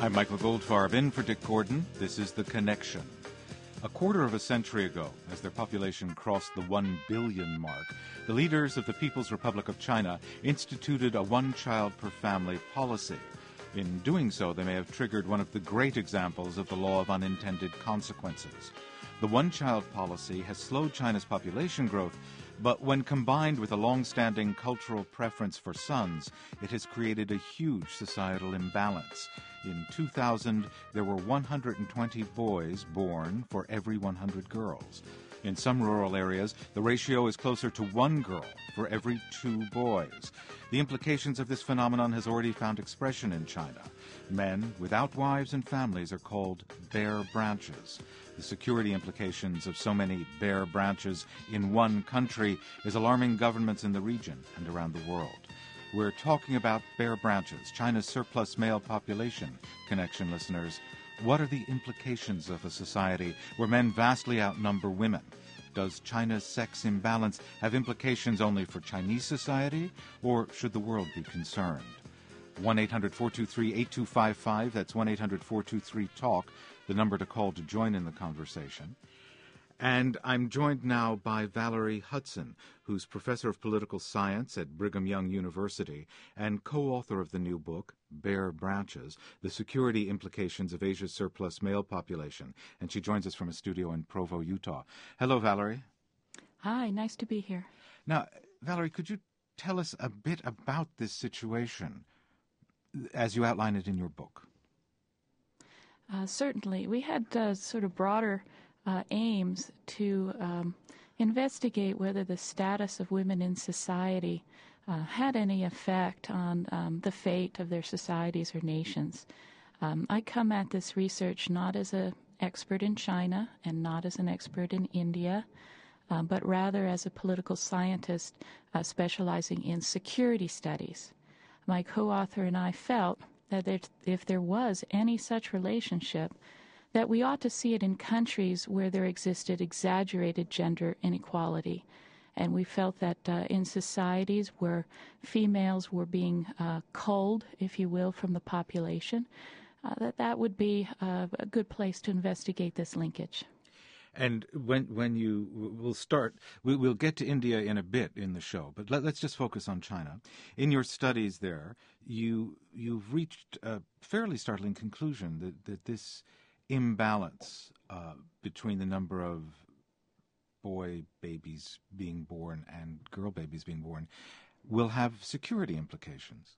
I'm Michael Goldfarb, in for Dick Gordon. This is The Connection. A quarter of a century ago, as their population crossed the 1 billion mark, the leaders of the People's Republic of China instituted a one-child-per-family policy. In doing so, they may have triggered one of the great examples of the law of unintended consequences. The one-child policy has slowed China's population growth, but when combined with a long-standing cultural preference for sons, it has created a huge societal imbalance. In 2000, there were 120 boys born for every 100 girls. In some rural areas, the ratio is closer to 1 girl for every 2 boys. The implications of this phenomenon has already found expression in China. Men without wives and families are called bare branches. The security implications of so many bare branches in one country is alarming governments in the region and around the world. We're talking about bare branches, China's surplus male population. Connection listeners, what are the implications of a society where men vastly outnumber women? Does China's sex imbalance have implications only for Chinese society, or should the world be concerned? 1-800-423-8255, that's 1-800-423-TALK, the number to call to join in the conversation. And I'm joined now by Valerie Hudson, who's professor of political science at Brigham Young University and co-author of the new book, Bare Branches, The Security Implications of Asia's Surplus Male Population. And she joins us from a studio in Provo, Utah. Hello, Valerie. Hi, nice to be here. Now, Valerie, could you tell us a bit about this situation as you outline it in your book? Certainly. We had sort of broader aims to investigate whether the status of women in society had any effect on the fate of their societies or nations. I come at this research not as an expert in China and not as an expert in India, but rather as a political scientist specializing in security studies. My co-author and I felt that if there was any such relationship, that we ought to see it in countries where there existed exaggerated gender inequality. And we felt that in societies where females were being culled, if you will, from the population, that would be a good place to investigate this linkage. And when you will start, we'll get to India in a bit in the show, but let's just focus on China. In your studies there, you've reached a fairly startling conclusion that this imbalance between the number of boy babies being born and girl babies being born will have security implications.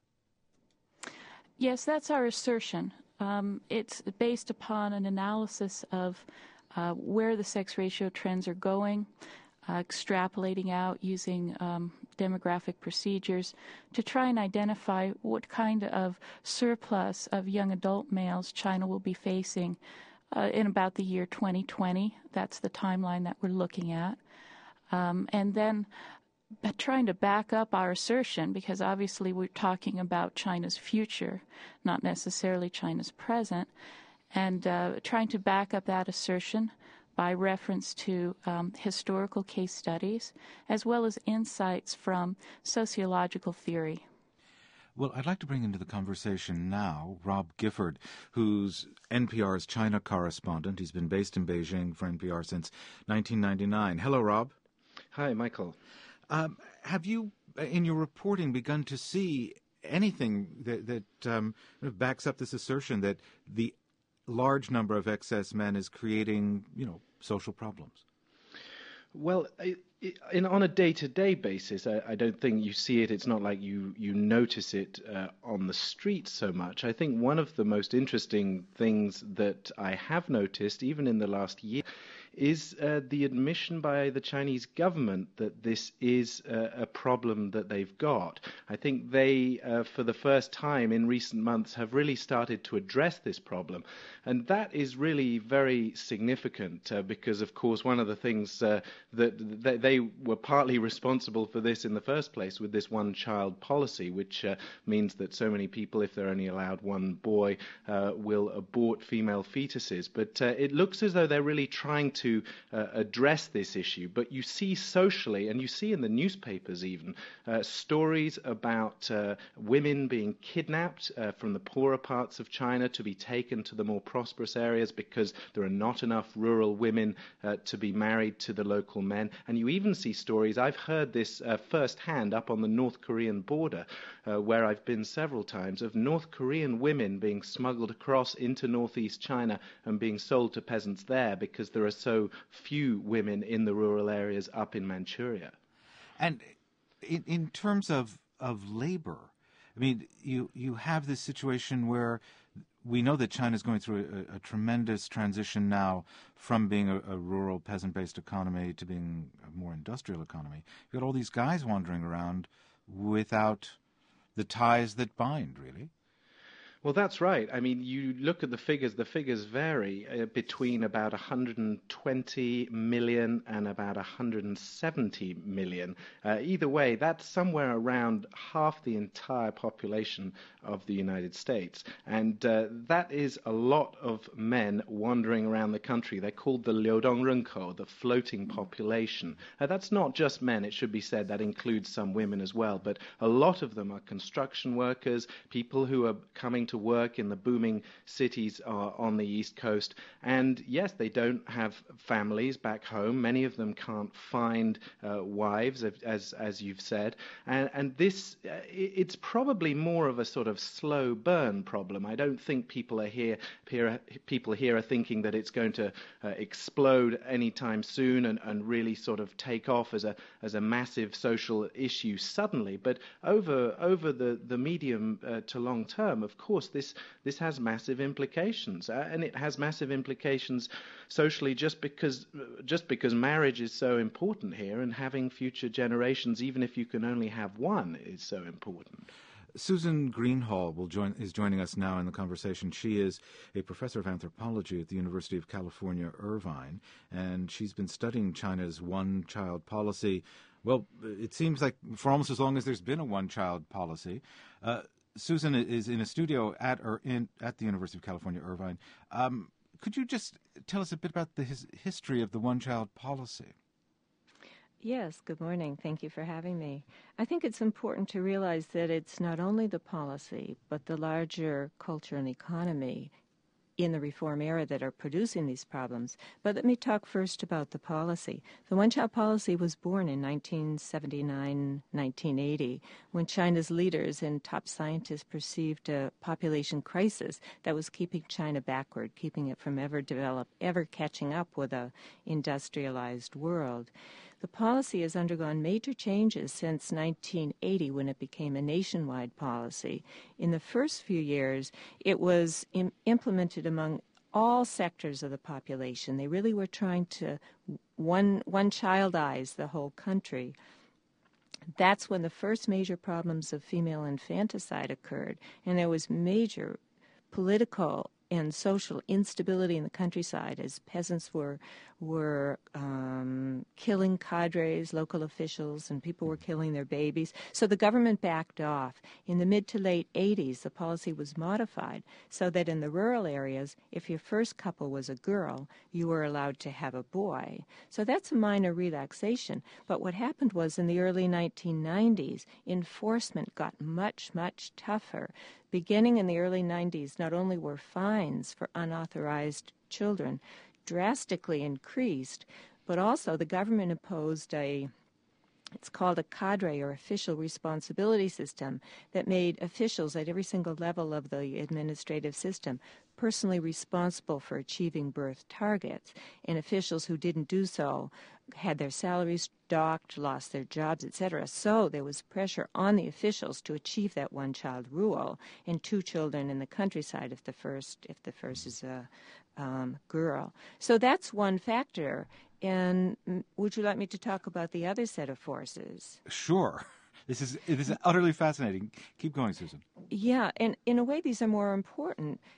Yes, that's our assertion. It's based upon an analysis of where the sex ratio trends are going, extrapolating out using demographic procedures to try and identify what kind of surplus of young adult males China will be facing in about the year 2020. That's the timeline that we're looking at. And then trying to back up our assertion, because obviously we're talking about China's future, not necessarily China's present, and trying to back up that assertion by reference to historical case studies, as well as insights from sociological theory. Well, I'd like to bring into the conversation now Rob Gifford, who's NPR's China correspondent. He's been based in Beijing for NPR since 1999. Hello, Rob. Hi, Michael. Have you, in your reporting, begun to see anything that backs up this assertion that the large number of excess men is creating, social problems? Well, on a day-to-day basis, I don't think you see it. It's not like you notice it on the street so much. I think one of the most interesting things that I have noticed, even in the last year, is the admission by the Chinese government that this is a problem that they've got. I think they, for the first time in recent months, have really started to address this problem. And that is really very significant because, of course, one of the things that they were partly responsible for this in the first place with this one-child policy, which means that so many people, if they're only allowed one boy, will abort female fetuses. But it looks as though they're really trying to to address this issue. But you see socially, and you see in the newspapers even, stories about women being kidnapped from the poorer parts of China to be taken to the more prosperous areas because there are not enough rural women to be married to the local men. And you even see stories, I've heard this firsthand up on the North Korean border, where I've been several times, of North Korean women being smuggled across into northeast China and being sold to peasants there because there are so few women in the rural areas up in Manchuria. And in terms of labor, I mean, you have this situation where we know that China is going through a tremendous transition now from being a rural peasant-based economy to being a more industrial economy. You've got all these guys wandering around without the ties that bind, really. Well, that's right. I mean, you look at the figures vary between about 120 million and about 170 million. Either way, that's somewhere around half the entire population of the United States. And that is a lot of men wandering around the country. They're called the Liudong Renkou, the floating population. That's not just men, it should be said. That includes some women as well. But a lot of them are construction workers, people who are coming to work in the booming cities on the East Coast. And yes, they don't have families back home. Many of them can't find wives, as you've said. And this, it's probably more of a sort of slow burn problem. I don't think people here are thinking that it's going to explode anytime soon and really sort of take off as a massive social issue suddenly. But over the medium to long term, of course, this has massive implications, and it has massive implications socially just because marriage is so important here, and having future generations, even if you can only have one, is so important. Susan Greenhalgh is joining us now in the conversation. She is a professor of anthropology at the University of California, Irvine, and she's been studying China's one-child policy. Well, it seems like for almost as long as there's been a one-child policy. Susan is in a studio at the University of California, Irvine. Could you just tell us a bit about the history of the one-child policy? Yes, good morning. Thank you for having me. I think it's important to realize that it's not only the policy, but the larger culture and economy in the reform era that are producing these problems. But let me talk first about the policy. The one-child policy was born in 1979, 1980, when China's leaders and top scientists perceived a population crisis that was keeping China backward, keeping it from ever catching up with a industrialized world. The policy has undergone major changes since 1980 when it became a nationwide policy. In the first few years, it was implemented among all sectors of the population. They really were trying to one-childize the whole country. That's when the first major problems of female infanticide occurred, and there was major political and social instability in the countryside as peasants were killing cadres, local officials, and people were killing their babies. So the government backed off. In the mid to late 80s, the policy was modified so that in the rural areas, if your first couple was a girl, you were allowed to have a boy. So that's a minor relaxation. But what happened was in the early 1990s, enforcement got much, much tougher. Beginning in the early 90s, not only were fines for unauthorized children drastically increased, but also the government imposed it's called a cadre or official responsibility system that made officials at every single level of the administrative system personally responsible for achieving birth targets, and officials who didn't do so had their salaries docked, lost their jobs, etc. So there was pressure on the officials to achieve that one-child rule and 2 children in the countryside if the first is a girl. So that's one factor. And would you like me to talk about the other set of forces? Sure. This is utterly fascinating. Keep going, Susan. Yeah, and in a way these are more important.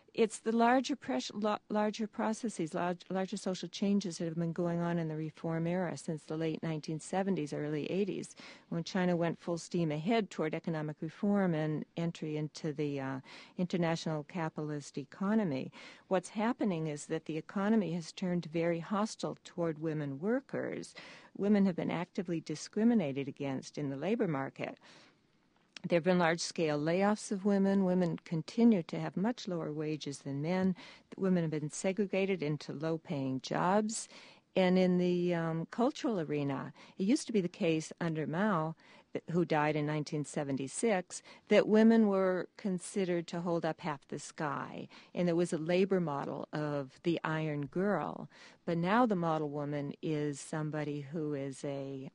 It's the larger processes, larger social changes that have been going on in the reform era since the late 1970s, early 80s, when China went full steam ahead toward economic reform and entry into the international capitalist economy. What's happening is that the economy has turned very hostile toward women workers. Women have been actively discriminated against in the labor market. There have been large-scale layoffs of women. Women continue to have much lower wages than men. Women have been segregated into low-paying jobs. And in the cultural arena, it used to be the case under Mao, who died in 1976, that women were considered to hold up half the sky. And there was a labor model of the iron girl. But now the model woman is somebody who is a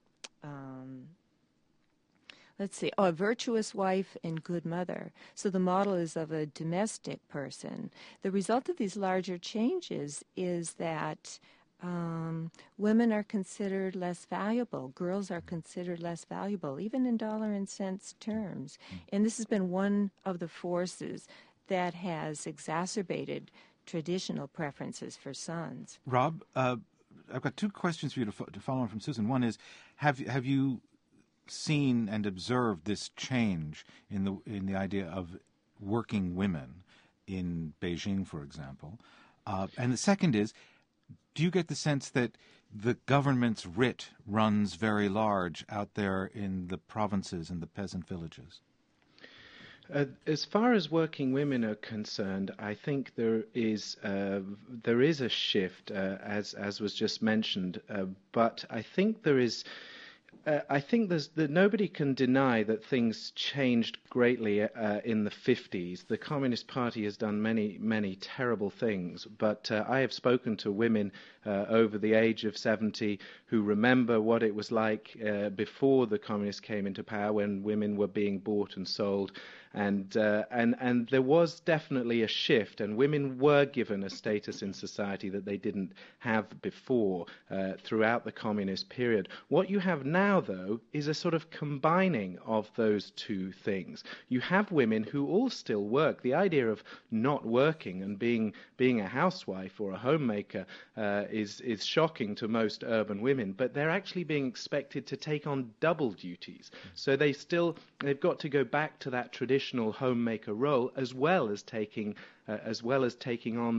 virtuous wife and good mother. So the model is of a domestic person. The result of these larger changes is that women are considered less valuable. Girls are considered less valuable, even in dollar and cents terms. And this has been one of the forces that has exacerbated traditional preferences for sons. Rob, I've got two questions for you to follow on from Susan. One is, have you seen and observed this change in the idea of working women in Beijing, for example? And the second is, do you get the sense that the government's writ runs very large out there in the provinces and the peasant villages? As far as working women are concerned, I think there is a shift, as was just mentioned. But I think there is. I think nobody can deny that things changed greatly in the 50s. The Communist Party has done many, many terrible things, but I have spoken to women over the age of 70 who remember what it was like before the Communists came into power, when women were being bought and sold. And there was definitely a shift, and women were given a status in society that they didn't have before throughout the communist period. What you have now, though, is a sort of combining of those two things. You have women who all still work. The idea of not working and being a housewife or a homemaker is shocking to most urban women, but they're actually being expected to take on double duties. So they've got to go back to that traditional homemaker role, as well as taking on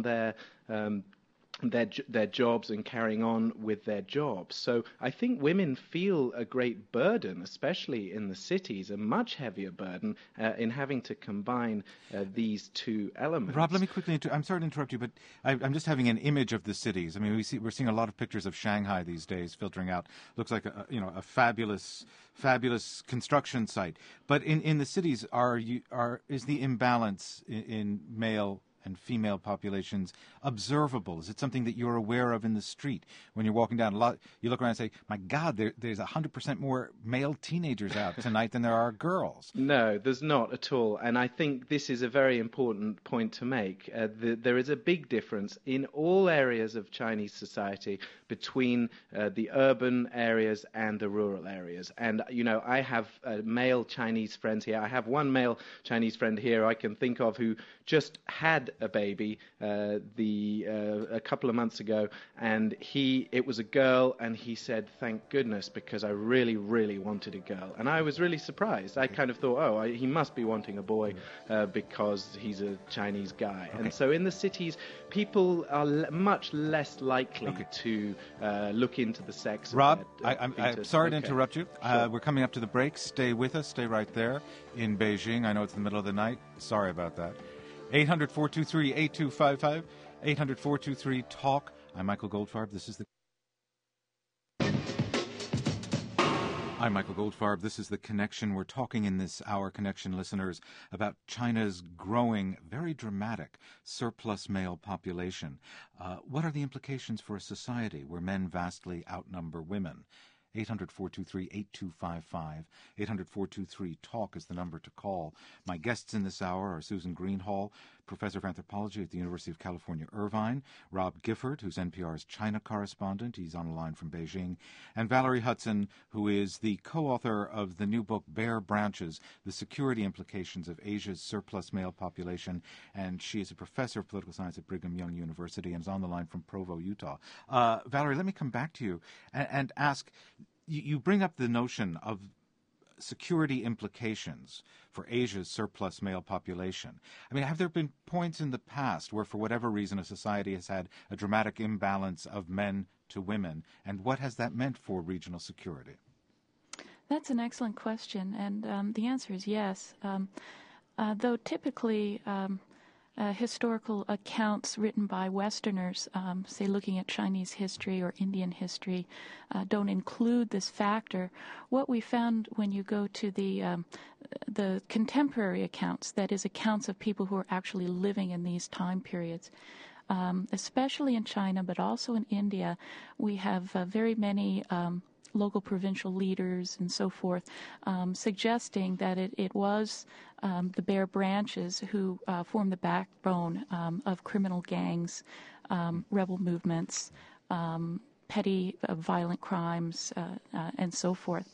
their jobs and carrying on with their jobs. So I think women feel a great burden, especially in the cities, a much heavier burden in having to combine these two elements. Rob, let me quickly I'm sorry to interrupt you, but I'm just having an image of the cities. I mean, we're seeing a lot of pictures of Shanghai these days filtering out. Looks like a fabulous construction site. But in the cities, is the imbalance in male and female populations observable? Is it something that you're aware of in the street when you're walking down? You look around and say, my God, there's 100% more male teenagers out tonight than there are girls. No, there's not at all. And I think this is a very important point to make. There is a big difference in all areas of Chinese society between the urban areas and the rural areas. And, I have male Chinese friends here. I have one male Chinese friend here I can think of who just had a baby a couple of months ago, and it was a girl, and he said, thank goodness, because I really, really wanted a girl. And I was really surprised. I kind of thought, he must be wanting a boy because he's a Chinese guy. Okay. And so in the cities, people are much less likely to look into the sex Rob, of their I'm sorry to interrupt you. Sure. We're coming up to the break. Stay with us. Stay right there in Beijing. I know it's the middle of the night. Sorry about that. 800-423-8255, 800-423-TALK. I'm Michael Goldfarb. This is the Connection. We're talking in this hour, Connection listeners, about China's growing, very dramatic surplus male population. What are the implications for a society where men vastly outnumber women? 800-423-8255. 800-423-TALK is the number to call. My guests in this hour are Susan Greenhalgh, professor of anthropology at the University of California, Irvine, Rob Gifford, who's NPR's China correspondent. He's on the line from Beijing, and Valerie Hudson, who is the co-author of the new book, Bare Branches, The Security Implications of Asia's Surplus Male Population, and she is a professor of political science at Brigham Young University and is on the line from Provo, Utah. Valerie, let me come back to you and ask, you bring up the notion of security implications for Asia's surplus male population. I mean, have there been points in the past where, for whatever reason, a society has had a dramatic imbalance of men to women, and what has that meant for regional security? That's an excellent question, and the answer is yes. Though typically historical accounts written by Westerners, say looking at Chinese history or Indian history, don't include this factor. What we found when you go to the contemporary accounts, that is, accounts of people who are actually living in these time periods, especially in China, but also in India, we have very many local provincial leaders and so forth, suggesting that it was the Bare Branches who formed the backbone of criminal gangs, rebel movements, petty violent crimes, and so forth.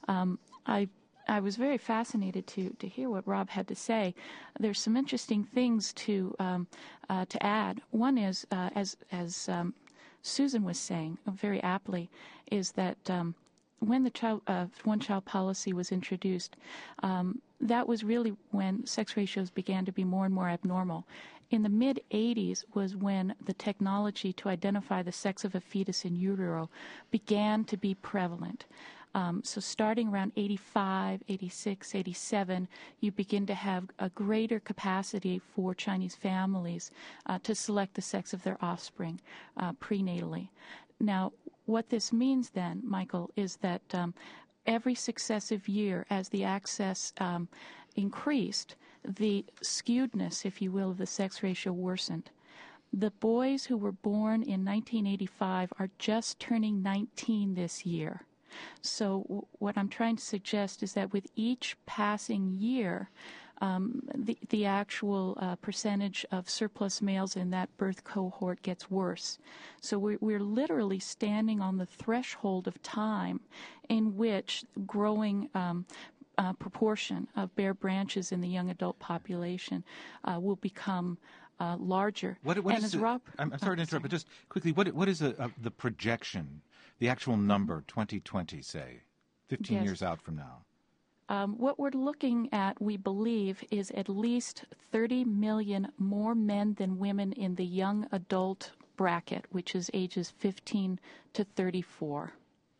I was very fascinated to hear what Rob had to say. There's some interesting things to add. One is, as Susan was saying very aptly, is that when the one-child policy was introduced, that was really when sex ratios began to be more and more abnormal. In the mid-'80s was when the technology to identify the sex of a fetus in utero began to be prevalent. So starting around 85, 86, 87, you begin to have a greater capacity for Chinese families to select the sex of their offspring prenatally. Now, what this means then, Michael, is that every successive year, as the access increased, the skewedness, if you will, of the sex ratio worsened. The boys who were born in 1985 are just turning 19 this year. So what I'm trying to suggest is that with each passing year, the actual percentage of surplus males in that birth cohort gets worse. So we're literally standing on the threshold of time in which growing proportion of bare branches in the young adult population will become larger. I'm sorry to interrupt, but just quickly, what is the projection, the actual number, 2020, say, 15 years out from now? What we're looking at, we believe, is at least 30 million more men than women in the young adult bracket, which is ages 15 to 34.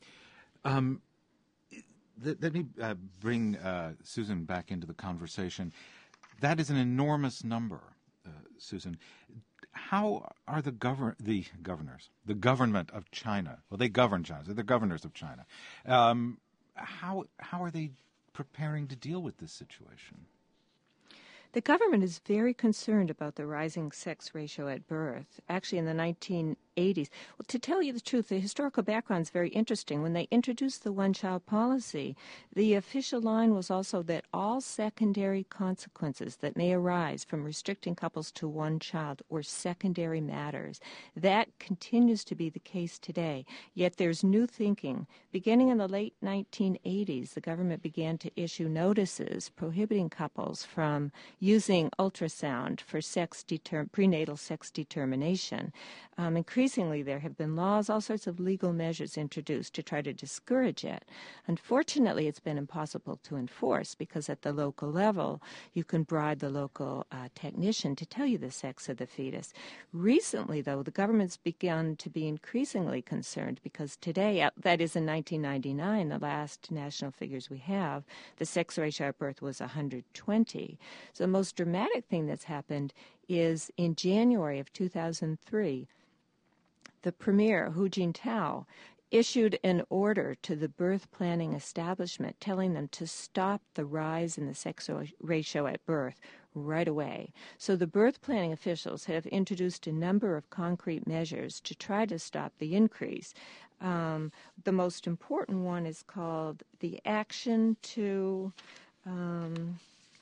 Let me bring Susan back into the conversation. That is an enormous number, Susan. How are the governors, the government of China, well, they govern China, so they're governors of China. How are they preparing to deal with this situation? The government is very concerned about the rising sex ratio at birth. Actually, in the 1980s, well, to tell you the truth, the historical background is very interesting. When they introduced the one-child policy, the official line was also that all secondary consequences that may arise from restricting couples to one child were secondary matters. That continues to be the case today. Yet there's new thinking. Beginning in the late 1980s, the government began to issue notices prohibiting couples from using ultrasound for prenatal sex determination. Increasingly, there have been laws, all sorts of legal measures introduced to try to discourage it. Unfortunately, it's been impossible to enforce because at the local level, you can bribe the local technician to tell you the sex of the fetus. Recently, though, the government's begun to be increasingly concerned because today, that is in 1999, the last national figures we have, the sex ratio at birth was 120. So the most dramatic thing that's happened is in January of 2003, the premier, Hu Jintao, issued an order to the birth planning establishment telling them to stop the rise in the sex ratio at birth right away. So the birth planning officials have introduced a number of concrete measures to try to stop the increase. The most important one is called the Action to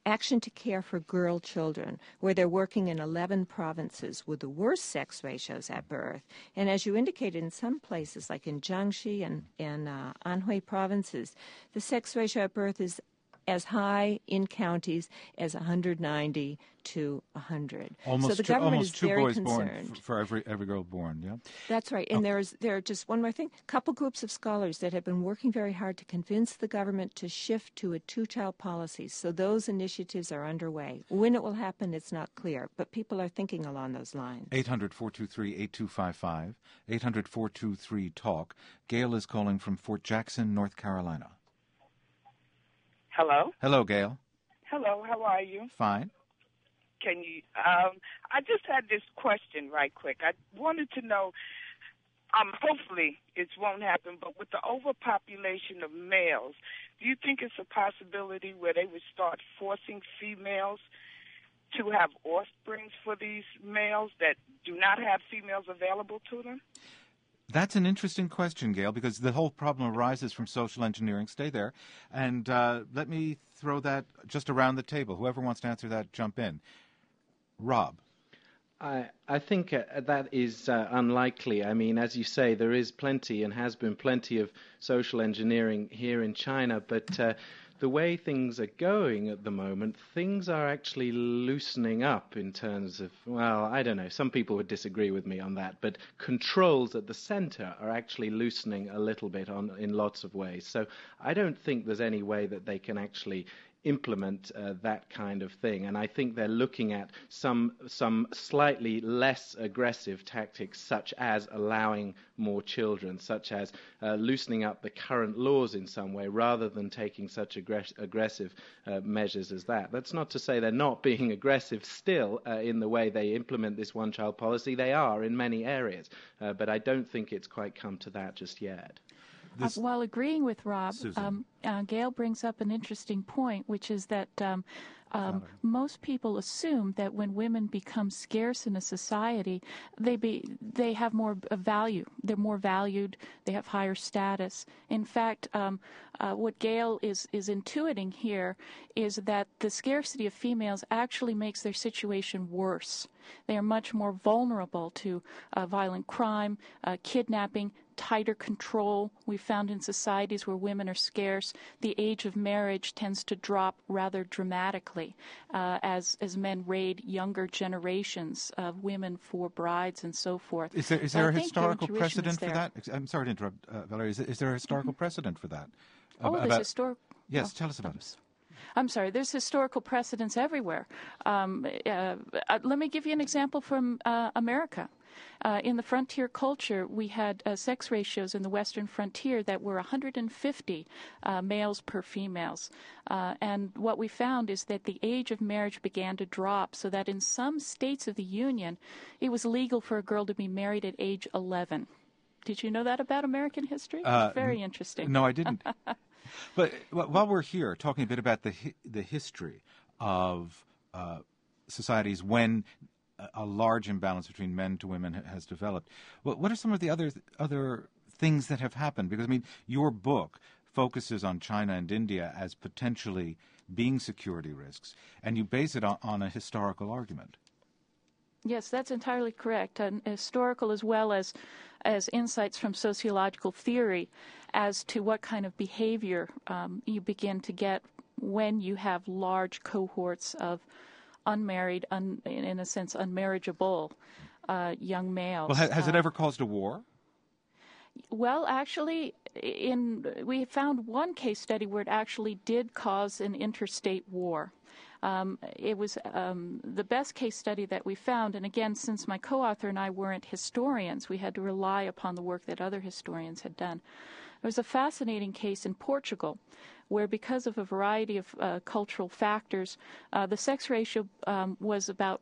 Action to Care for Girl Children, where they're working in 11 provinces with the worst sex ratios at birth. And as you indicated, in some places, like in Jiangxi and Anhui provinces, the sex ratio at birth is as high in counties as 190 to 100. Almost so the government is two very boys concerned. born for every girl born, yeah? That's right. And there are just one more thing. A couple groups of scholars that have been working very hard to convince the government to shift to a two-child policy. So those initiatives are underway. When it will happen, it's not clear, but people are thinking along those lines. 800-423-8255, 800-423-TALK. Gail is calling from Fort Jackson, North Carolina. Hello? Hello, Gail. Hello, how are you? Fine. Can you, I just had this question right quick. I wanted to know, hopefully it won't happen, but with the overpopulation of males, do you think it's a possibility where they would start forcing females to have offsprings for these males that do not have females available to them? That's an interesting question, Gail, because the whole problem arises from social engineering. Stay there. And let me throw that just around the table. Whoever wants to answer that, jump in. Rob. I think that is unlikely. I mean, as you say, there is plenty and has been plenty of social engineering here in China, but the way things are going at the moment, things are actually loosening up in terms of, well, I don't know, some people would disagree with me on that, but controls at the center are actually loosening a little bit in lots of ways. So I don't think there's any way that they can actually implement that kind of thing, and I think they're looking at some slightly less aggressive tactics, such as allowing more children, such as loosening up the current laws in some way, rather than taking such aggressive measures as that. That's not to say they're not being aggressive still in the way they implement this one-child policy. They are in many areas, but I don't think it's quite come to that just yet. While agreeing with Rob, Gail brings up an interesting point, which is that most people assume that when women become scarce in a society, they have more value. They're more valued. They have higher status. In fact, what Gail is intuiting here is that the scarcity of females actually makes their situation worse. They are much more vulnerable to violent crime, kidnapping, tighter control. We found in societies where women are scarce, the age of marriage tends to drop rather dramatically as men raid younger generations of women for brides and so forth. Is there a historical precedent for that? I'm sorry to interrupt, Valerie. Is there a historical precedent for that? There's historical. Yes, tell us about it. I'm sorry, there's historical precedents everywhere. Let me give you an example from America. In the frontier culture, we had sex ratios in the western frontier that were 150 males per females. And what we found is that the age of marriage began to drop, so that in some states of the Union, it was legal for a girl to be married at age 11. Did you know that about American history? Very interesting. No, I didn't. But while we're here talking a bit about the history of societies when a large imbalance between men to women has developed, what are some of the other things that have happened? Because, I mean, your book focuses on China and India as potentially being security risks, and you base it on a historical argument. Yes, that's entirely correct. Historical as well as insights from sociological theory as to what kind of behavior you begin to get when you have large cohorts of unmarried, in a sense, unmarriageable young males. Well, has it ever caused a war? Well, actually, we found one case study where it actually did cause an interstate war. It was the best case study that we found, and again, since my co-author and I weren't historians, we had to rely upon the work that other historians had done. There was a fascinating case in Portugal where, because of a variety of cultural factors, the sex ratio was about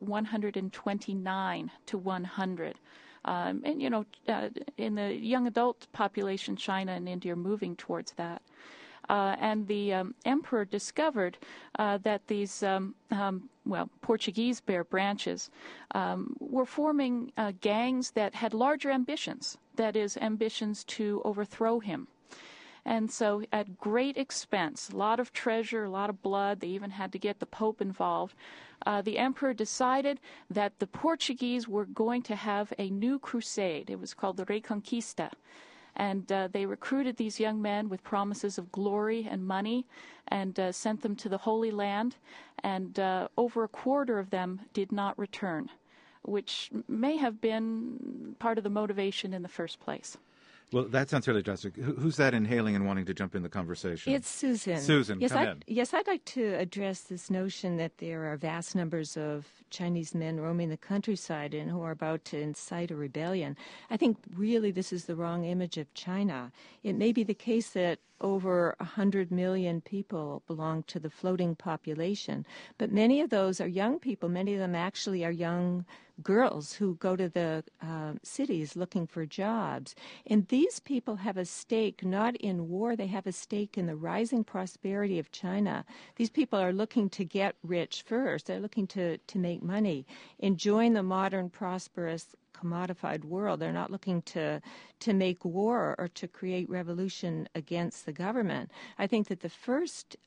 129 to 100. And, you know, in the young adult population, China and India are moving towards that. And the emperor discovered that these, Portuguese Bear branches were forming gangs that had larger ambitions, that is, ambitions to overthrow him. And so at great expense, a lot of treasure, a lot of blood, they even had to get the Pope involved, the emperor decided that the Portuguese were going to have a new crusade. It was called the Reconquista. And they recruited these young men with promises of glory and money and sent them to the Holy Land. And over a quarter of them did not return, which may have been part of the motivation in the first place. Well, that sounds really drastic. Who's that inhaling and wanting to jump in the conversation? It's Susan. Susan, yes, come in. Yes, I'd like to address this notion that there are vast numbers of Chinese men roaming the countryside and who are about to incite a rebellion. I think really this is the wrong image of China. It may be the case that over 100 million people belong to the floating population, but many of those are young people. Many of them actually are young girls who go to the cities looking for jobs. And these people have a stake not in war, they have a stake in the rising prosperity of China. These people are looking to get rich first. They're looking to make money, enjoying the modern, prosperous, commodified world. They're not looking to make war or to create revolution against the government. I think that the first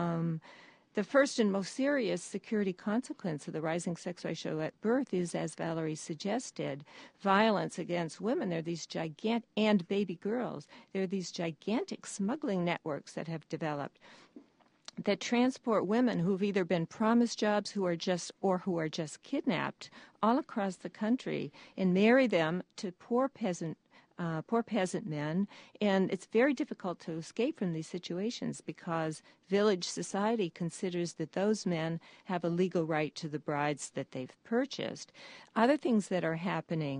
and most serious security consequence of the rising sex ratio at birth is, as Valerie suggested, violence against women. There are these and baby girls. There are these gigantic smuggling networks that have developed that transport women who've either been promised jobs who are just kidnapped all across the country and marry them to poor peasant men, and it's very difficult to escape from these situations because village society considers that those men have a legal right to the brides that they've purchased. Other things that are happening,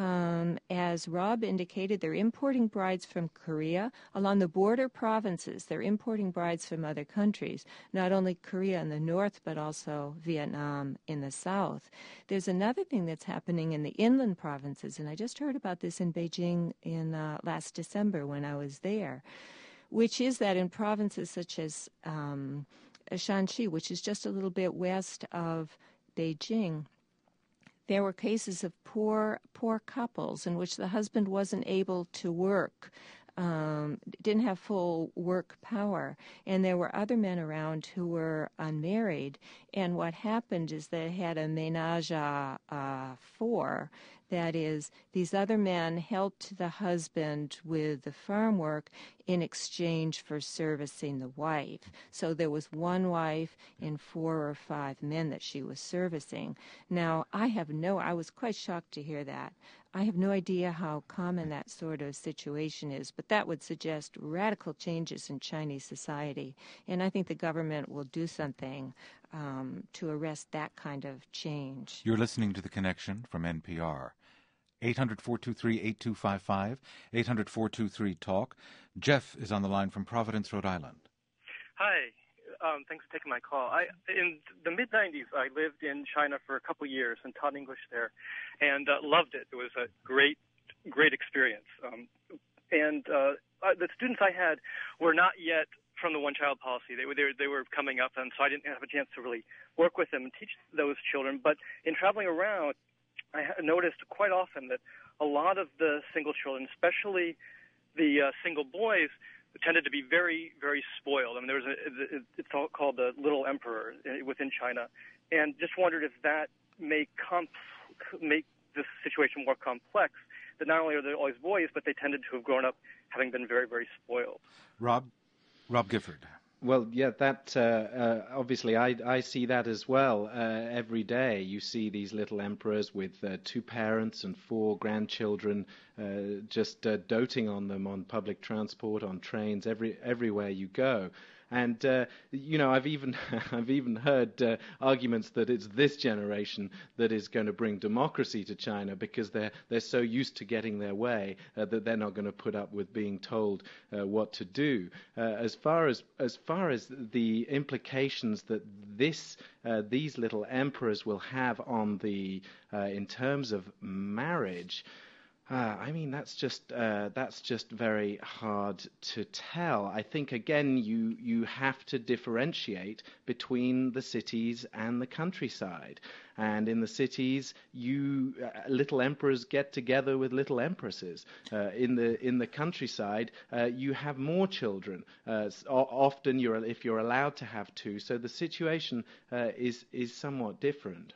as Rob indicated, they're importing brides from Korea. Along the border provinces, they're importing brides from other countries, not only Korea in the north, but also Vietnam in the south. There's another thing that's happening in the inland provinces, and I just heard about this in Beijing in last December when I was there, which is that in provinces such as Shanxi, which is just a little bit west of Beijing, there were cases of poor couples in which the husband wasn't able to work, didn't have full work power, and there were other men around who were unmarried. And what happened is they had a ménage à four. That is, these other men helped the husband with the farm work in exchange for servicing the wife. So there was one wife and 4 or 5 men that she was servicing. Now, I was quite shocked to hear that. I have no idea how common that sort of situation is, but that would suggest radical changes in Chinese society. And I think the government will do something to arrest that kind of change. You're listening to The Connection from NPR. 800-423-8255, 800-423-TALK. Jeff is on the line from Providence, Rhode Island. Hi. Thanks for taking my call. In the mid-'90s, I lived in China for a couple years and taught English there and loved it. It was a great experience. The students I had were not yet from the one-child policy. They were coming up, and so I didn't have a chance to really work with them and teach those children. But in traveling around, I noticed quite often that a lot of the single children, especially the single boys, tended to be very, very spoiled. I mean, it's all called the Little Emperor within China, and just wondered if that may make this situation more complex. That not only are there always boys, but they tended to have grown up having been very, very spoiled. Rob Gifford. Well, yeah, that obviously I see that as well. Every day you see these little emperors with 2 parents and 4 grandchildren just doting on them on public transport, on trains, everywhere you go. And I've even heard arguments that it's this generation that is going to bring democracy to China because they're so used to getting their way that they're not going to put up with being told what to do. As far as the implications that these little emperors will have on in terms of marriage. I mean, that's just very hard to tell. I think again, you have to differentiate between the cities and the countryside. And in the cities, little emperors get together with little empresses. In the countryside, you have more children. Often, if you're allowed to have two. So the situation is somewhat different.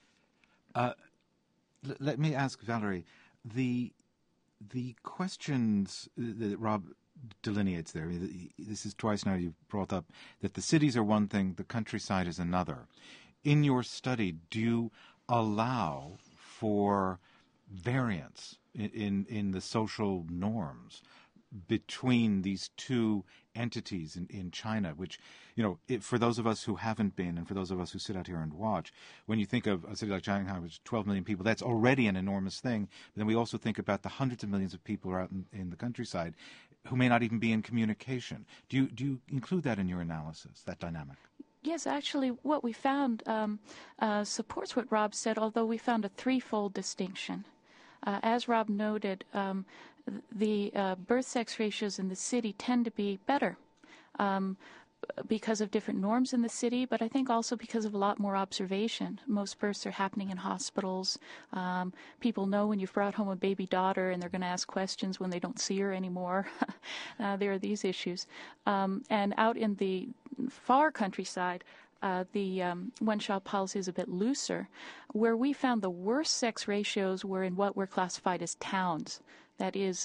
Let me ask Valerie. The questions that Rob delineates there, this is twice now you've brought up that the cities are one thing, the countryside is another. In your study, do you allow for variance in the social norms between these two entities in China, which, for those of us who haven't been and for those of us who sit out here and watch, when you think of a city like Shanghai, which is 12 million people, that's already an enormous thing. But then we also think about the hundreds of millions of people who are out in the countryside who may not even be in communication. Do you include that in your analysis, that dynamic? Yes, actually, what we found supports what Rob said, although we found a threefold distinction. As Rob noted, the birth-sex ratios in the city tend to be better because of different norms in the city, but I think also because of a lot more observation. Most births are happening in hospitals. People know when you've brought home a baby daughter and they're going to ask questions when they don't see her anymore. There are these issues. And out in the far countryside, the one-child policy is a bit looser. Where we found the worst sex ratios were in what were classified as towns. That is,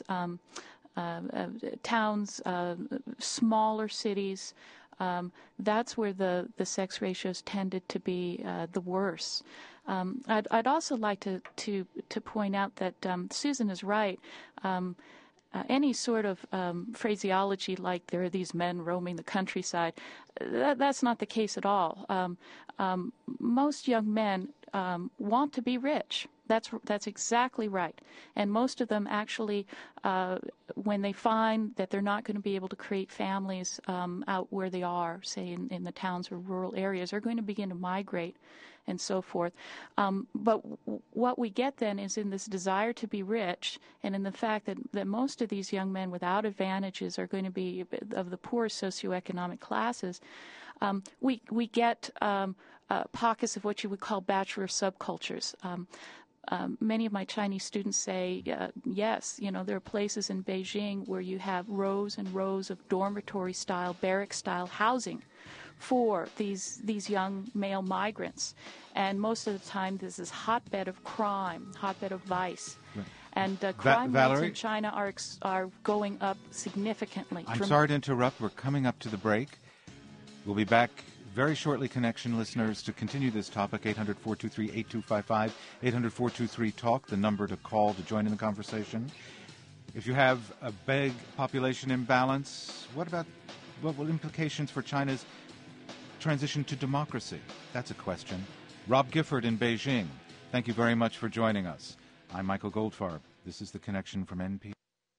towns, smaller cities. That's where the sex ratios tended to be the worst. I'd also like to point out that Susan is right. Any sort of phraseology like there are these men roaming the countryside, that's not the case at all. Most young men want to be rich. That's exactly right. And most of them actually, when they find that they're not going to be able to create families out where they are, say in the towns or rural areas, are going to begin to migrate and so forth. But what we get then is in this desire to be rich and in the fact that most of these young men without advantages are going to be of the poor socioeconomic classes, we get pockets of what you would call bachelor subcultures. Many of my Chinese students say, yes, there are places in Beijing where you have rows and rows of dormitory-style, barrack-style housing for these young male migrants. And most of the time, this is hotbed of crime, hotbed of vice. Right. And crime rates in China are going up significantly. I'm sorry to interrupt. We're coming up to the break. We'll be back very shortly, Connection listeners, to continue this topic. 800-423-8255, 800-423-TALK, the number to call to join in the conversation. If you have a big population imbalance, what will implications for China's transition to democracy? That's a question. Rob Gifford in Beijing, thank you very much for joining us. I'm Michael Goldfarb. This is The Connection from NPR.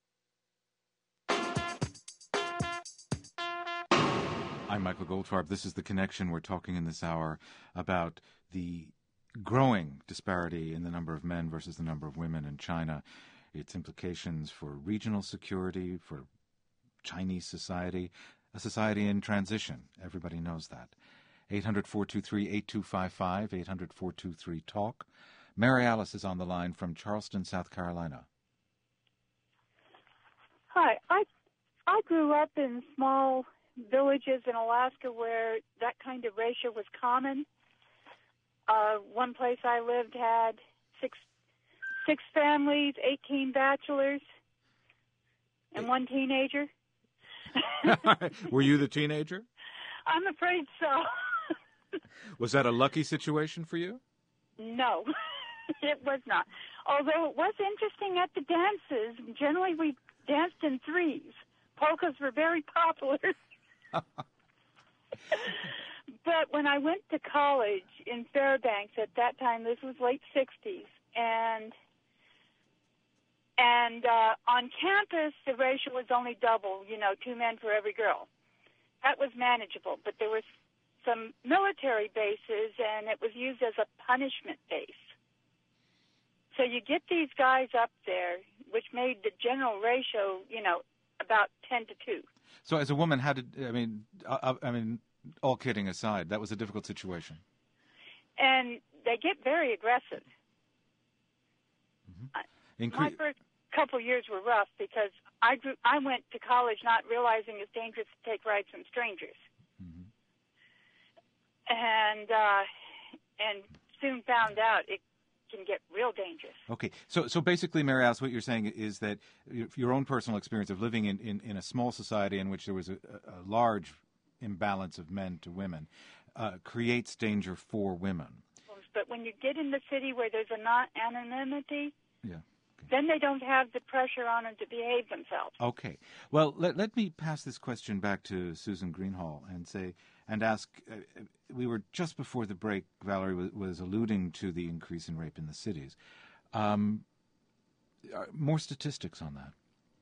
I'm Michael Goldfarb. This is The Connection. We're talking in this hour about the growing disparity in the number of men versus the number of women in China, its implications for regional security, for Chinese society, a society in transition. Everybody knows that. 800-423-8255, 800-423-TALK. Mary Alice is on the line from Charleston, South Carolina. Hi. I grew up in small villages in Alaska where that kind of ratio was common. One place I lived had six families, 18 bachelors, and one teenager. Were you the teenager? I'm afraid so. Was that a lucky situation for you? No, it was not. Although it was interesting at the dances. Generally, we danced in threes. Polkas were very popular. But when I went to college in Fairbanks at that time, this was late 60s, and on campus, the ratio was only double, 2 men for every girl. That was manageable, but there was some military bases, and it was used as a punishment base. So you get these guys up there, which made the general ratio, about 10 to 2. So as a woman, all kidding aside, that was a difficult situation. And they get very aggressive. Mm-hmm. My first couple years were rough because I went to college not realizing it's dangerous to take rides from strangers. Mm-hmm. And soon found out it can get real dangerous. Okay, so basically, Mary Alice, what you're saying is that your own personal experience of living in a small society in which there was a large imbalance of men to women creates danger for women. But when you get in the city where there's anonymity, yeah. Then they don't have the pressure on them to behave themselves. Okay. Well, let me pass this question back to Susan Greenhalgh and ask. We were just before the break. Valerie was alluding to the increase in rape in the cities. More statistics on that.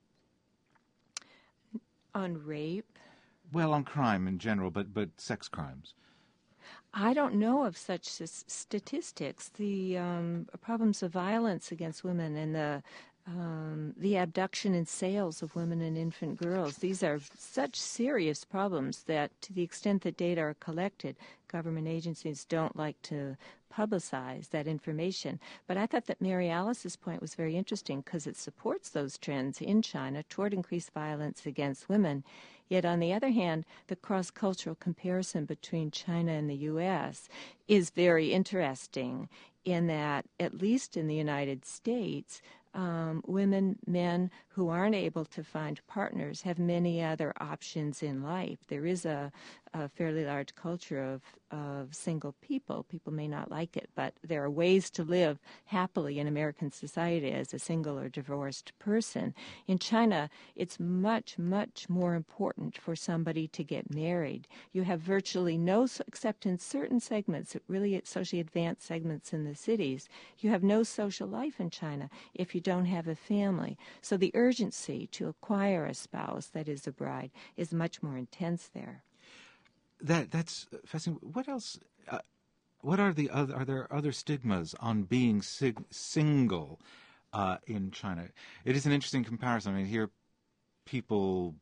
On rape? Well, on crime in general, but sex crimes. I don't know of such statistics. The problems of violence against women and the abduction and sales of women and infant girls, these are such serious problems that to the extent that data are collected, government agencies don't like to publicize that information. But I thought that Mary Alice's point was very interesting because it supports those trends in China toward increased violence against women. Yet, on the other hand, the cross-cultural comparison between China and the U.S. is very interesting in that, at least in the United States, men who aren't able to find partners have many other options in life. There is a fairly large culture of single people. People may not like it, but there are ways to live happily in American society as a single or divorced person. In China, it's much, much more important for somebody to get married. You have virtually no, except in certain segments, really socially advanced segments in the cities, you have no social life in China if you don't have a family. So the urgency to acquire a spouse, that is a bride, is much more intense there. That's fascinating. What else? What are there other stigmas on being single in China? It is an interesting comparison. I mean, here people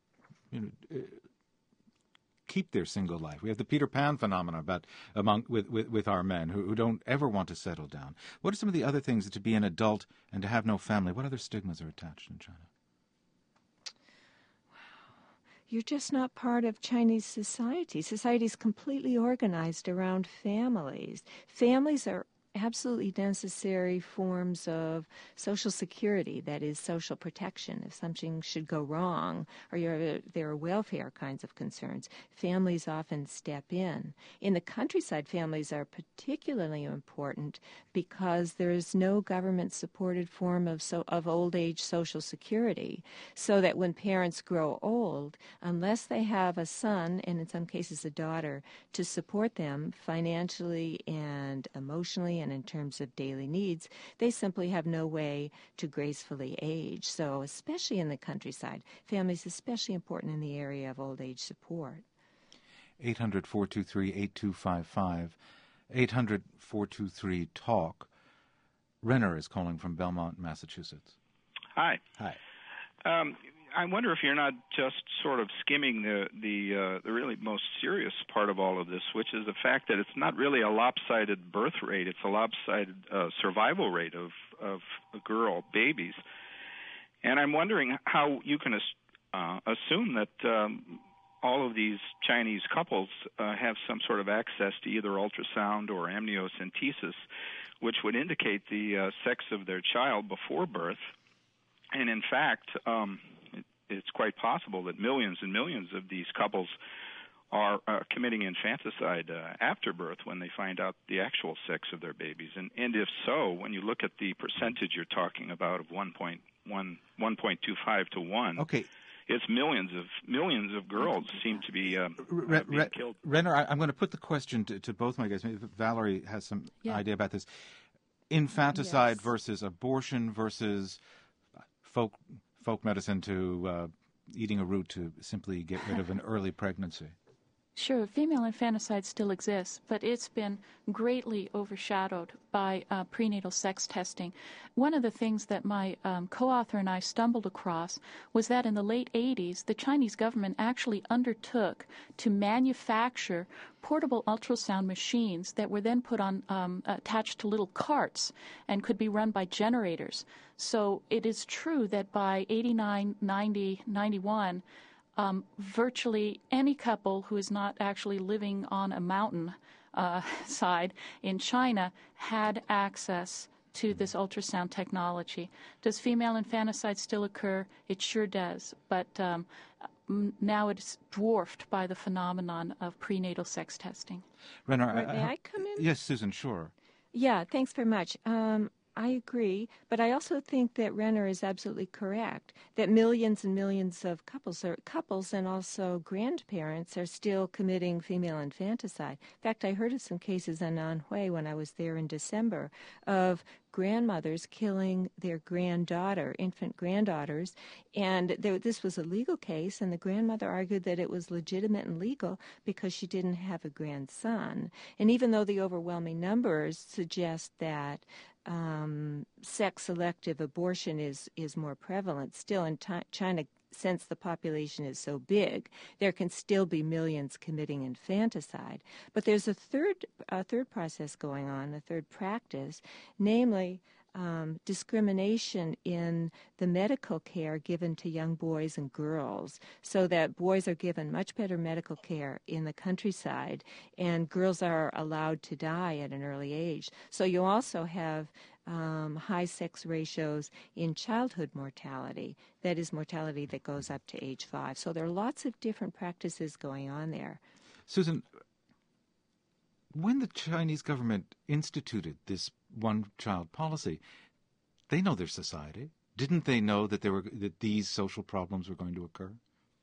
keep their single life. We have the Peter Pan phenomenon with our men who don't ever want to settle down. What are some of the other things to be an adult and to have no family? What other stigmas are attached in China? You're just not part of Chinese society. Society is completely organized around families. Families are absolutely necessary forms of social security, that is, social protection. If something should go wrong or there are welfare kinds of concerns, families often step in. In the countryside, families are particularly important because there is no government-supported form of old age social security, so that when parents grow old, unless they have a son, and in some cases a daughter, to support them financially and emotionally and in terms of daily needs, they simply have no way to gracefully age. So especially in the countryside, families especially important in the area of old age support. 800-423-8255, 800-423-TALK. Renner is calling from Belmont, Massachusetts. Hi. Hi. I wonder if you're not just sort of skimming the really most serious part of all of this, which is the fact that it's not really a lopsided birth rate; it's a lopsided survival rate of babies. And I'm wondering how you can assume that all of these Chinese couples have some sort of access to either ultrasound or amniocentesis, which would indicate the sex of their child before birth. And in fact, it's quite possible that millions and millions of these couples are committing infanticide after birth when they find out the actual sex of their babies. And if so, when you look at the percentage you're talking about of 1.25 to 1, okay, it's millions of girls seem to be being killed. Renner, I'm going to put the question to both my guys. Maybe Valerie has some idea about this. Infanticide versus abortion versus folk medicine to eating a root to simply get rid of an early pregnancy. Sure, female infanticide still exists, but it's been greatly overshadowed by prenatal sex testing. One of the things that my co-author and I stumbled across was that in the late 80s, the Chinese government actually undertook to manufacture portable ultrasound machines that were then put on, attached to little carts and could be run by generators. So it is true that by 89, 90, 91, virtually any couple who is not actually living on a mountain side in China had access to this ultrasound technology. Does female infanticide still occur? It sure does, but now it's dwarfed by the phenomenon of prenatal sex testing. Renner, May I come in? Yes, Susan, sure. Yeah, thanks very much. I agree, but I also think that Renner is absolutely correct, that millions and millions of couples and also grandparents are still committing female infanticide. In fact, I heard of some cases in Anhui when I was there in December of grandmothers killing their granddaughter, infant granddaughters, and this was a legal case, and the grandmother argued that it was legitimate and legal because she didn't have a grandson. And even though the overwhelming numbers suggest that sex-selective abortion is more prevalent, still in China, since the population is so big, there can still be millions committing infanticide. But there's a third process going on, a third practice, namely discrimination in the medical care given to young boys and girls, so that boys are given much better medical care in the countryside and girls are allowed to die at an early age. So you also have high sex ratios in childhood mortality, that is mortality that goes up to age 5. So there are lots of different practices going on there. Susan, when the Chinese government instituted this one-child policy, they know their society. Didn't they know that these social problems were going to occur?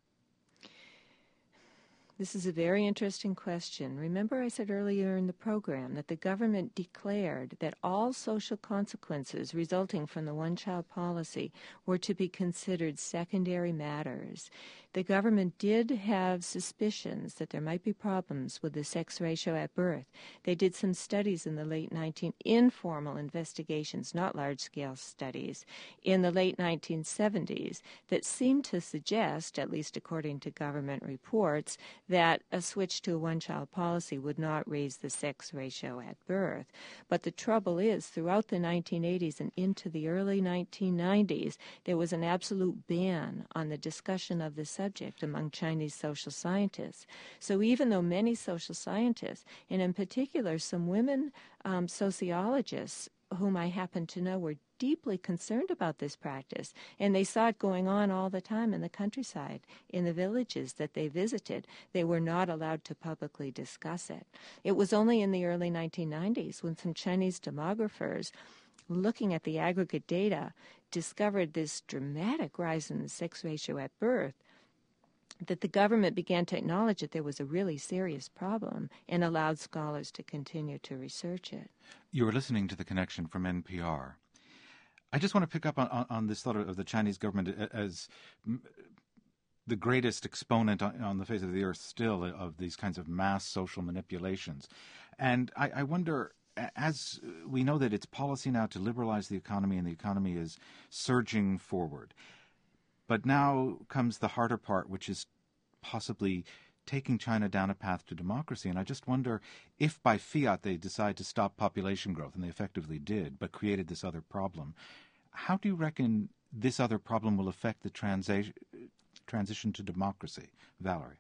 This is a very interesting question. Remember I said earlier in the program that the government declared that all social consequences resulting from the one-child policy were to be considered secondary matters. The government did have suspicions that there might be problems with the sex ratio at birth. They did some studies in the late informal investigations, not large-scale studies, in the late 1970s that seemed to suggest, at least according to government reports, that a switch to a one-child policy would not raise the sex ratio at birth. But the trouble is, throughout the 1980s and into the early 1990s, there was an absolute ban on the discussion of the subject among Chinese social scientists. So even though many social scientists, and in particular some women sociologists whom I happen to know, were deeply concerned about this practice, and they saw it going on all the time in the countryside, in the villages that they visited. They were not allowed to publicly discuss it. It was only in the early 1990s when some Chinese demographers, looking at the aggregate data, discovered this dramatic rise in the sex ratio at birth, that the government began to acknowledge that there was a really serious problem and allowed scholars to continue to research it. You are listening to The Connection from NPR. I just want to pick up on this thought of the Chinese government as the greatest exponent on the face of the earth still of these kinds of mass social manipulations. And I wonder, as we know that it's policy now to liberalize the economy, and the economy is surging forward, but now comes the harder part, which is possibly taking China down a path to democracy. And I just wonder if by fiat they decide to stop population growth, and they effectively did, but created this other problem. How do you reckon this other problem will affect the transition to democracy? Valerie.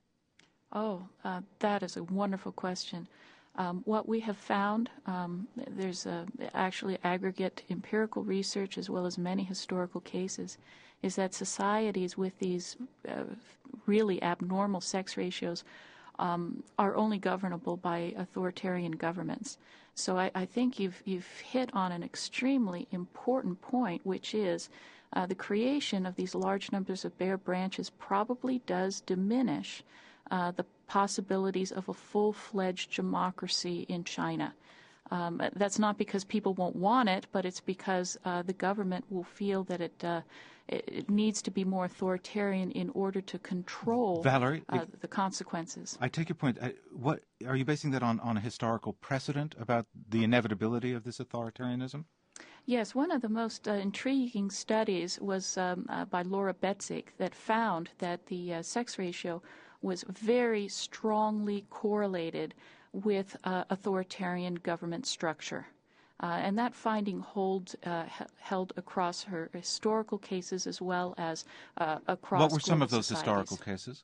That is a wonderful question. What we have found, there's actually aggregate empirical research as well as many historical cases, is that societies with these really abnormal sex ratios are only governable by authoritarian governments. So I think you've hit on an extremely important point, which is the creation of these large numbers of bare branches probably does diminish the possibilities of a full-fledged democracy in China. That's not because people won't want it, but it's because the government will feel that it needs to be more authoritarian in order to control Valerie, the consequences. I take your point. What are you basing that on a historical precedent about the inevitability of this authoritarianism? Yes, one of the most intriguing studies was by Laura Betzig that found that the sex ratio was very strongly correlated with authoritarian government structure. And that finding held across her historical cases as well as across What were some of those societies. historical cases?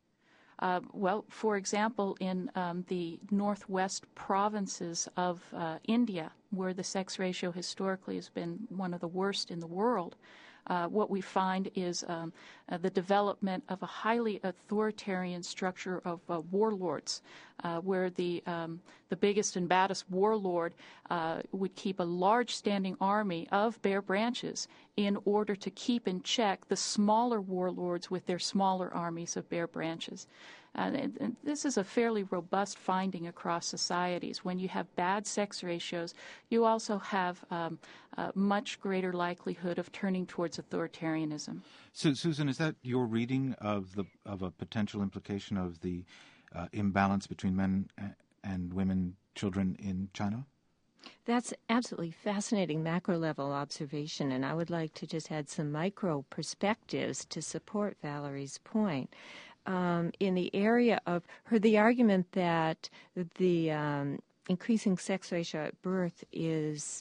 Well, for example, in the northwest provinces of India, where the sex ratio historically has been one of the worst in the world, what we find is the development of a highly authoritarian structure of warlords, where the biggest and baddest warlord would keep a large standing army of bare branches in order to keep in check the smaller warlords with their smaller armies of bare branches. And this is a fairly robust finding across societies. When you have bad sex ratios, you also have a much greater likelihood of turning towards authoritarianism. So, Susan, is that your reading of a potential implication of the imbalance between men and women, children in China? That's absolutely fascinating macro-level observation, and I would like to just add some micro perspectives to support Valerie's point. In the area of the argument that the increasing sex ratio at birth is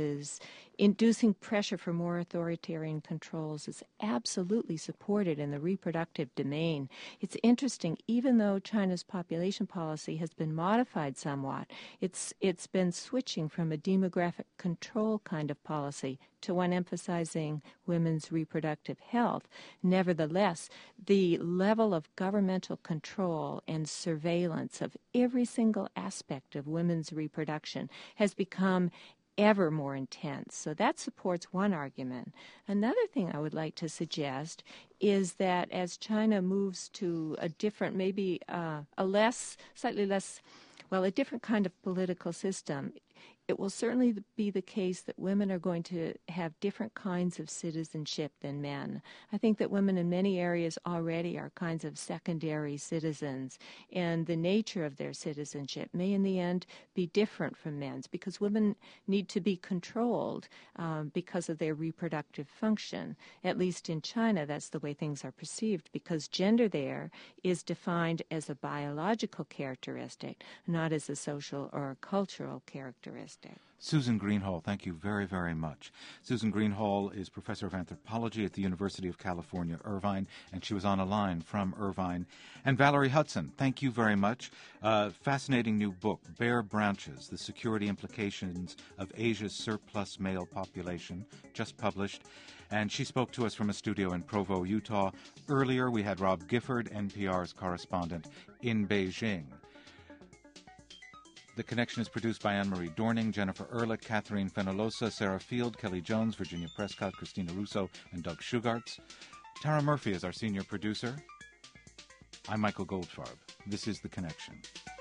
inducing pressure for more authoritarian controls is absolutely supported in the reproductive domain. It's interesting, even though China's population policy has been modified somewhat, it's been switching from a demographic control kind of policy to one emphasizing women's reproductive health. Nevertheless, the level of governmental control and surveillance of every single aspect of women's reproduction has become ever more intense. So that supports one argument. Another thing I would like to suggest is that as China moves to a different, maybe a different kind of political system, it will certainly be the case that women are going to have different kinds of citizenship than men. I think that women in many areas already are kinds of secondary citizens, and the nature of their citizenship may in the end be different from men's because women need to be controlled because of their reproductive function. At least in China, that's the way things are perceived, because gender there is defined as a biological characteristic, not as a social or a cultural characteristic. Susan Greenhalgh, thank you very, very much. Susan Greenhalgh is professor of anthropology at the University of California, Irvine, and she was on a line from Irvine. And Valerie Hudson, thank you very much. Fascinating new book, Bare Branches, The Security Implications of Asia's Surplus Male Population, just published. And she spoke to us from a studio in Provo, Utah. Earlier, we had Rob Gifford, NPR's correspondent in Beijing. The Connection is produced by Anne-Marie Dorning, Jennifer Ehrlich, Catherine Fenolosa, Sarah Field, Kelly Jones, Virginia Prescott, Christina Russo, and Doug Shugarts. Tara Murphy is our senior producer. I'm Michael Goldfarb. This is The Connection.